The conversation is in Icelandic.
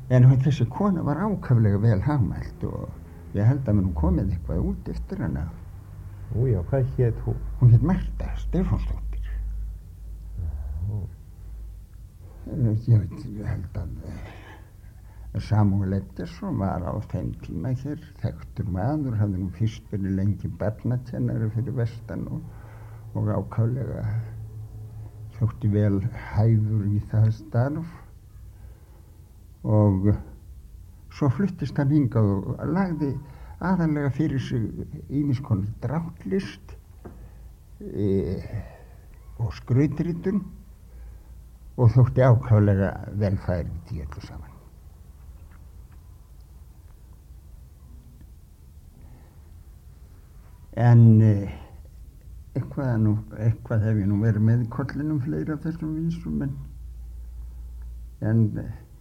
En þessi kona var ákaflega vel hagmælt og ég held að mér komið eitthvað út eftir hana. Já, hvað hét hún? Hún hét Marta Stefánsdóttir. Ég held að Samúel Eddarsson var á þeim tíma hér þekktur maður, hafði nú fyrst verið lengi barnakennari fyrir vestan og ákaflega þótti vel hæfur í það starf. Og svo fluttist hann hingað og lagði aðallega fyrir sig ýmiss konar dráttlist og skrautritun og þótti ákaflega velfærið í öllu saman. En eitthvað hef ég nú verið með í kollinum fleiri af þessum vísum en